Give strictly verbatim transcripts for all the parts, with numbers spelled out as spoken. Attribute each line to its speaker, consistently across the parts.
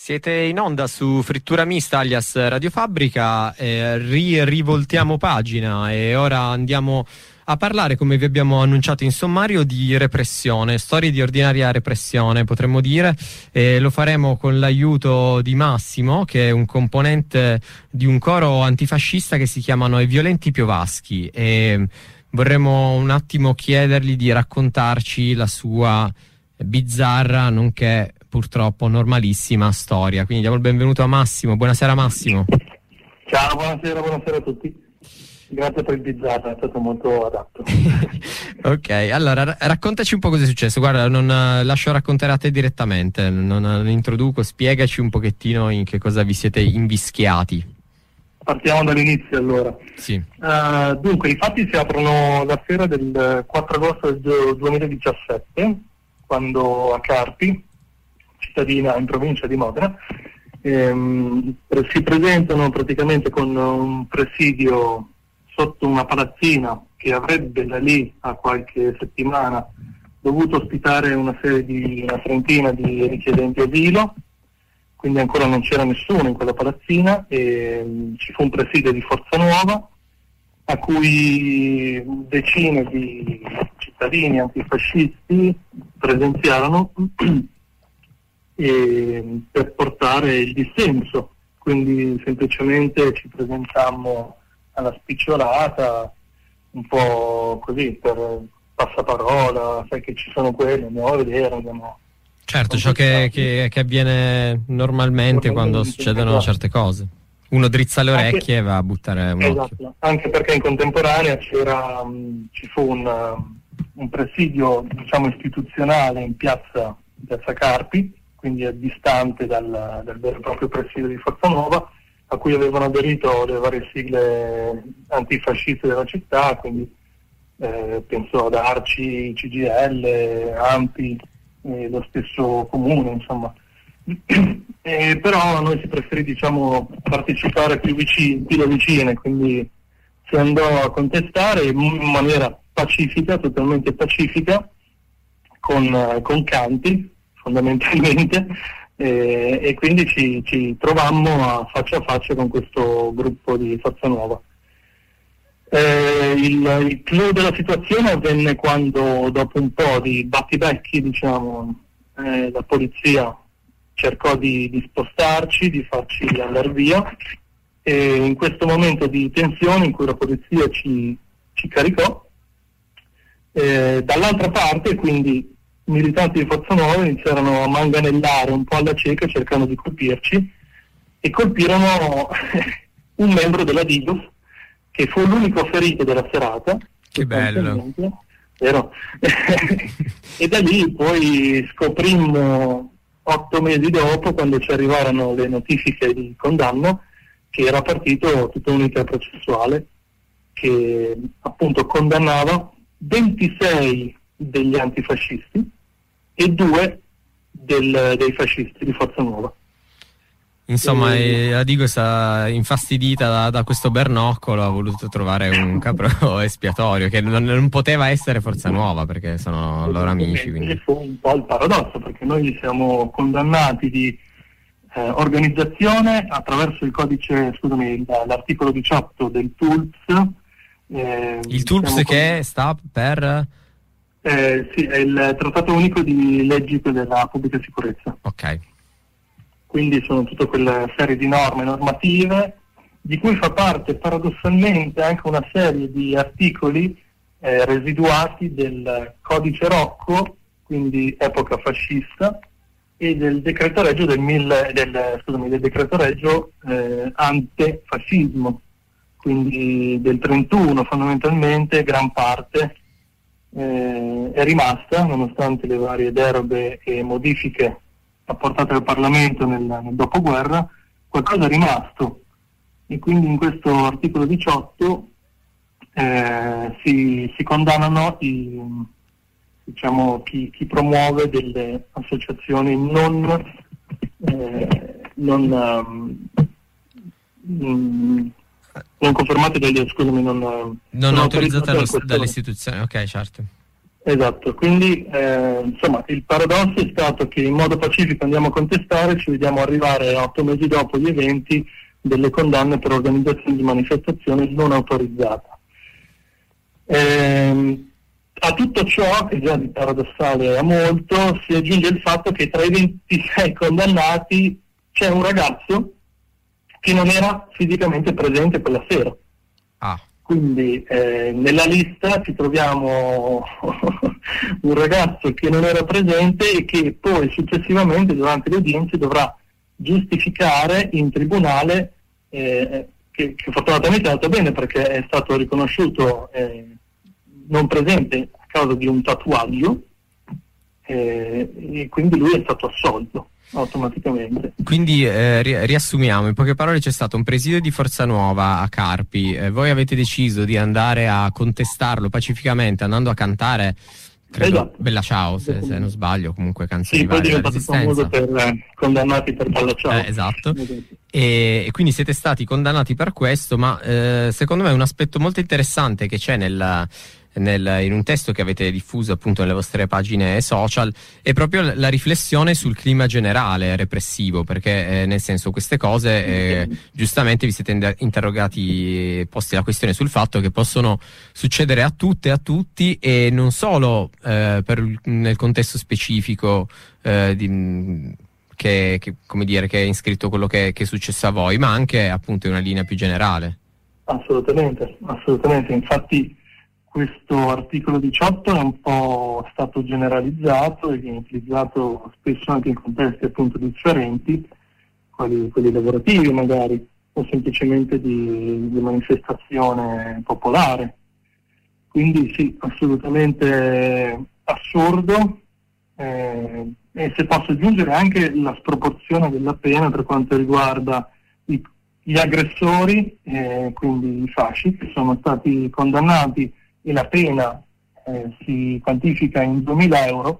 Speaker 1: Siete in onda su Frittura Mista alias Radio Fabbrica, eh, ri- rivoltiamo pagina e ora andiamo a parlare, come vi abbiamo annunciato in sommario, di repressione, storie di ordinaria repressione potremmo dire, e lo faremo con l'aiuto di Massimo, che è un componente di un coro antifascista che si chiamano I Violenti Piovaschi, e vorremmo un attimo chiedergli di raccontarci la sua bizzarra, nonché purtroppo normalissima storia. Quindi diamo il benvenuto a Massimo. Buonasera Massimo.
Speaker 2: Ciao, buonasera, buonasera a tutti. Grazie per il bizzarro, è stato molto adatto.
Speaker 1: Ok, allora ra- raccontaci un po' cosa è successo. Guarda, non uh, lascio raccontare a te direttamente, non, non introduco, spiegaci un pochettino in che cosa vi siete invischiati.
Speaker 2: Partiamo dall'inizio allora.
Speaker 1: Sì.
Speaker 2: Uh, dunque, i fatti si aprono la sera del quattro agosto del duemiladiciassette, quando a Carpi, cittadina in provincia di Modena, ehm, si presentano praticamente con un presidio sotto una palazzina che avrebbe da lì a qualche settimana dovuto ospitare una serie di una trentina di richiedenti asilo, quindi ancora non c'era nessuno in quella palazzina, e ci fu un presidio di Forza Nuova a cui decine di cittadini antifascisti presenziarono e per portare il dissenso, quindi semplicemente ci presentammo alla spicciolata, un po' così per passaparola, sai che ci sono quelli, andiamo a vedere, andiamo...
Speaker 1: Certo, ciò che, che, che avviene normalmente, normalmente quando succedono esatto. certe cose. Uno drizza le orecchie anche, e va a buttare un
Speaker 2: esatto,
Speaker 1: occhio.
Speaker 2: Anche perché in contemporanea c'era, um, ci fu un, um, un presidio, diciamo, istituzionale in piazza, in piazza Carpi, quindi è distante dal, dal vero e proprio presidio di Forza Nuova, a cui avevano aderito le varie sigle antifasciste della città, quindi eh, penso ad Arci, C G I L, ANPI, eh, lo stesso comune, insomma. Eh, però a noi si preferì, diciamo, partecipare più, vicini, più da vicine, quindi si andò a contestare in maniera pacifica, totalmente pacifica, con, con canti fondamentalmente, eh, e quindi ci, ci trovammo a faccia a faccia con questo gruppo di Forza Nuova. Eh, il, il clou della situazione avvenne quando, dopo un po' di battibecchi, diciamo, eh, la polizia cercò di, di spostarci, di farci andare via, e in questo momento di tensione in cui la polizia ci, ci caricò, eh, dall'altra parte quindi militanti di Forza Nuova iniziarono a manganellare un po' alla cieca cercando di colpirci, e colpirono un membro della Digos che fu l'unico ferito della serata.
Speaker 1: Che bello.
Speaker 2: Vero? E da lì poi scoprimmo otto mesi dopo, quando ci arrivarono le notifiche di condanna, che era partito tutto un iter processuale che appunto condannava ventisei degli antifascisti e due del, dei fascisti di Forza Nuova.
Speaker 1: Insomma, e... la Digo sta infastidita da, da questo bernoccolo, ha voluto trovare un capro espiatorio che non, non poteva essere Forza Nuova, perché sono loro amici. Quindi
Speaker 2: fu un po' il paradosso, perché noi siamo condannati di eh, organizzazione attraverso il codice, scusami, l'articolo diciotto del T U L P S. Eh,
Speaker 1: il T U L P S che con... sta per...
Speaker 2: Eh, sì, è il Trattato Unico di Leggi della Pubblica Sicurezza.
Speaker 1: Ok.
Speaker 2: Quindi sono tutta quella serie di norme normative, di cui fa parte paradossalmente anche una serie di articoli eh, residuati del Codice Rocco, quindi epoca fascista, e del decreto regio del, mille, del, scusami, del decreto regio eh, antifascismo, quindi del trentuno fondamentalmente, gran parte eh, è rimasta, nonostante le varie deroghe e modifiche apportate al Parlamento nel, nel dopoguerra, qualcosa è rimasto, e quindi in questo articolo diciotto eh, si, si condannano i, diciamo, chi, chi promuove delle associazioni non, eh, non, um, non confermate dagli, scusami, non,
Speaker 1: non autorizzate dalle istituzioni, ok, certo.
Speaker 2: Esatto, quindi eh, insomma il paradosso è stato che in modo pacifico andiamo a contestare, ci vediamo arrivare otto mesi dopo gli eventi delle condanne per organizzazione di manifestazioni non autorizzata. Ehm, a tutto ciò, che già di paradossale a molto, si aggiunge il fatto che tra i ventisei condannati c'è un ragazzo che non era fisicamente presente quella sera.
Speaker 1: Ah.
Speaker 2: Quindi eh, nella lista ci troviamo un ragazzo che non era presente e che poi successivamente durante le udienze dovrà giustificare in tribunale, eh, che, che fortunatamente è andato bene perché è stato riconosciuto eh, non presente a causa di un tatuaggio, eh, e quindi lui è stato assolto automaticamente.
Speaker 1: Quindi eh, ri- riassumiamo, in poche parole c'è stato un presidio di Forza Nuova a Carpi, eh, voi avete deciso di andare a contestarlo pacificamente andando a cantare, credo,
Speaker 2: esatto.
Speaker 1: Bella Ciao, se, se non sbaglio, comunque canzoni
Speaker 2: sì, poi è
Speaker 1: varie della
Speaker 2: diventato famoso per eh, condannati per Bella Ciao.
Speaker 1: Eh, esatto, e, e quindi siete stati condannati per questo, ma eh, secondo me un aspetto molto interessante che c'è nel... Nel, in un testo che avete diffuso appunto nelle vostre pagine social è proprio la, la riflessione sul clima generale repressivo, perché eh, nel senso queste cose eh, giustamente vi siete in- interrogati, posti la questione sul fatto che possono succedere a tutte e a tutti, e non solo eh, per, nel contesto specifico eh, di, che, che, come dire, che è inscritto quello che, che è successo a voi, ma anche appunto in una linea più generale.
Speaker 2: Assolutamente, assolutamente, infatti questo articolo diciotto è un po' stato generalizzato e viene utilizzato spesso anche in contesti appunto differenti, quelli, quelli lavorativi magari, o semplicemente di, di manifestazione popolare. Quindi sì, assolutamente assurdo, eh, e se posso aggiungere anche la sproporzione della pena per quanto riguarda i, gli aggressori, eh, quindi i fasci, che sono stati condannati e la pena eh, si quantifica in duemila euro,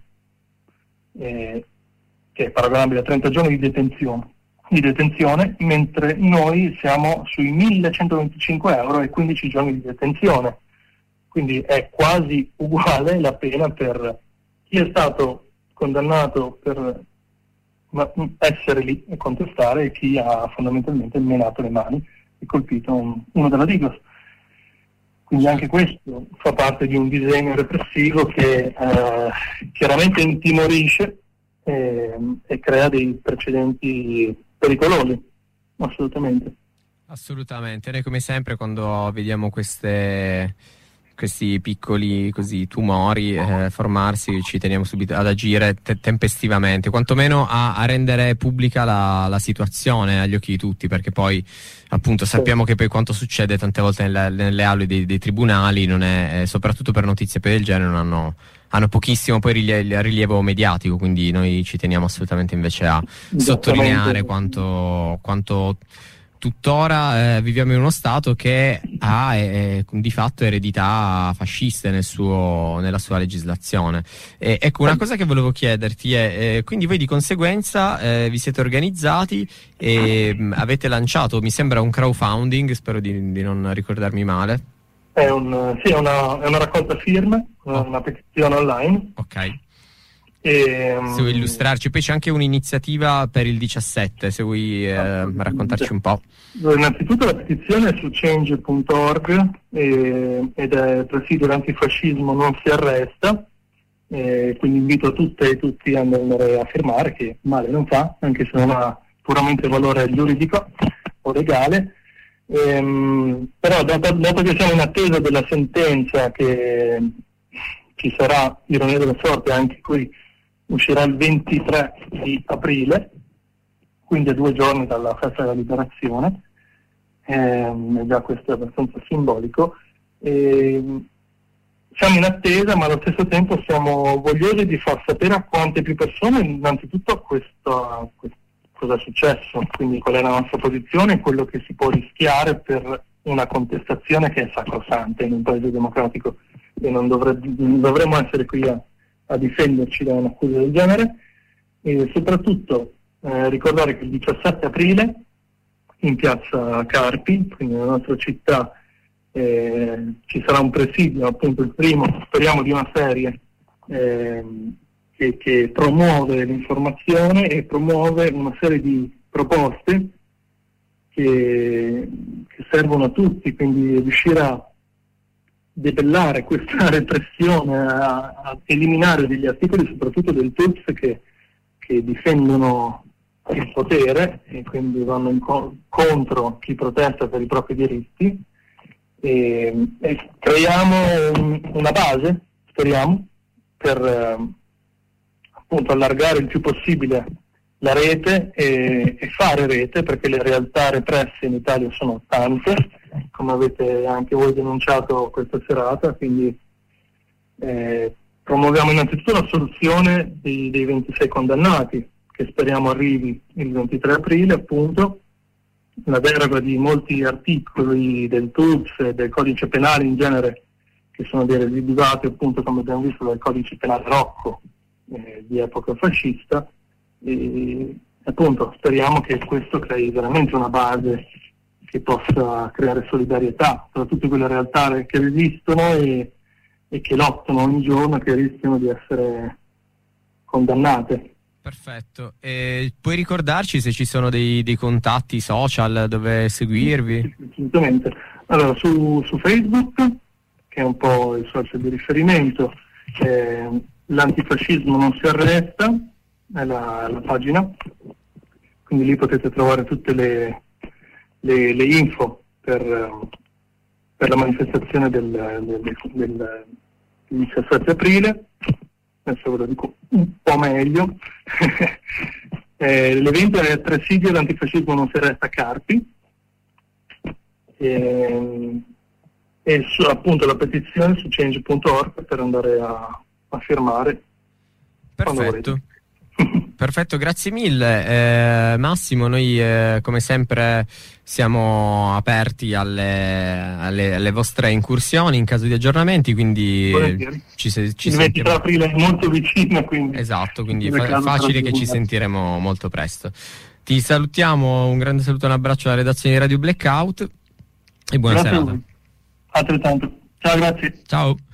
Speaker 2: eh, che è paragonabile a trenta giorni di detenzione, di detenzione, mentre noi siamo sui millecentoventicinque euro e quindici giorni di detenzione. Quindi è quasi uguale la pena per chi è stato condannato per essere lì e contestare e chi ha fondamentalmente menato le mani e colpito un, uno della Digos. Quindi anche questo fa parte di un disegno repressivo che eh, chiaramente intimorisce eh, e crea dei precedenti pericolosi, assolutamente.
Speaker 1: Assolutamente, noi come sempre quando vediamo queste, questi piccoli così tumori eh, formarsi ci teniamo subito ad agire te- tempestivamente, quantomeno a, a rendere pubblica la, la situazione agli occhi di tutti, perché poi appunto sappiamo che poi quanto succede tante volte nelle, nelle aule dei, dei tribunali non è, eh, soprattutto per notizie poi del genere, non hanno, hanno pochissimo poi rilievo, rilievo mediatico, quindi noi ci teniamo assolutamente invece a sottolineare quanto, quanto tuttora eh, viviamo in uno stato che ha eh, di fatto eredità fasciste nel suo, nella sua legislazione. E, ecco, una cosa che volevo chiederti è, eh, quindi voi di conseguenza eh, vi siete organizzati e mh, avete lanciato, mi sembra, un crowdfunding, spero di, di non ricordarmi male.
Speaker 2: È, un, sì, è, una, è una raccolta firme, una, una petizione online.
Speaker 1: Ok.
Speaker 2: E,
Speaker 1: se vuoi illustrarci, poi c'è anche un'iniziativa per il diciassette, se vuoi eh, raccontarci un po'.
Speaker 2: Innanzitutto la petizione è su change punto org e, ed è presidio l'antifascismo non si arresta, e quindi invito tutte e tutti ad andare a firmare, che male non fa, anche se non ha puramente valore giuridico o legale. Ehm, però dopo, dopo che siamo in attesa della sentenza, che ci sarà, ironia della sorte, anche qui uscirà il ventitré di aprile, quindi a due giorni dalla festa della liberazione, ehm, già questo è abbastanza simbolico. Ehm, siamo in attesa, ma allo stesso tempo siamo vogliosi di far sapere a quante più persone innanzitutto questo, questo, cosa è successo, quindi qual è la nostra posizione e quello che si può rischiare per una contestazione che è sacrosanta in un paese democratico, e non, dovre, non dovremmo essere qui a a difenderci da un'accusa del genere, e soprattutto eh, ricordare che il diciassette aprile in piazza Carpi, quindi nella nostra città, eh, ci sarà un presidio, appunto il primo, speriamo, di una serie eh, che, che promuove l'informazione e promuove una serie di proposte che, che servono a tutti, quindi riuscire a debellare questa repressione, a, a eliminare degli articoli, soprattutto del T U P S, che, che difendono il potere e quindi vanno in co- contro chi protesta per i propri diritti, e, e creiamo un, una base, speriamo, per eh, appunto allargare il più possibile la rete e, e fare rete, perché le realtà represse in Italia sono tante, come avete anche voi denunciato questa serata, quindi eh, promuoviamo innanzitutto la soluzione dei, dei ventisei condannati, che speriamo arrivi il ventitré aprile, appunto, la deroga di molti articoli del T U P S e del codice penale in genere, che sono derivati, appunto, come abbiamo visto, dal codice penale Rocco eh, di epoca fascista, e appunto speriamo che questo crei veramente una base che possa creare solidarietà tra tutte quelle realtà che resistono e, e che lottano ogni giorno, che rischiano di essere condannate.
Speaker 1: Perfetto. E puoi ricordarci se ci sono dei, dei contatti social dove seguirvi?
Speaker 2: Sì, assolutamente. Allora, su, su Facebook, che è un po' il social di riferimento, eh, l'antifascismo non si arresta, è la, la pagina, quindi lì potete trovare tutte le, le, le info per, per la manifestazione del, del, del, del diciassette aprile. Adesso ve lo dico un po' meglio. eh, l'evento è Presidio l'antifascismo non si arresta Carpi, e, e su, appunto la petizione su change punto org per andare a, a firmare.
Speaker 1: Perfetto. Perfetto, grazie mille eh, Massimo. Noi eh, come sempre siamo aperti alle, alle, alle vostre incursioni in caso di aggiornamenti, quindi ci, se, ci
Speaker 2: il ventitré aprile è molto vicino, quindi
Speaker 1: esatto, quindi è facile che ci sentiremo molto presto. Ti salutiamo, un grande saluto e un abbraccio alla redazione di Radio Blackout e buona
Speaker 2: grazie
Speaker 1: serata.
Speaker 2: Altrettanto, ciao, grazie.
Speaker 1: Ciao.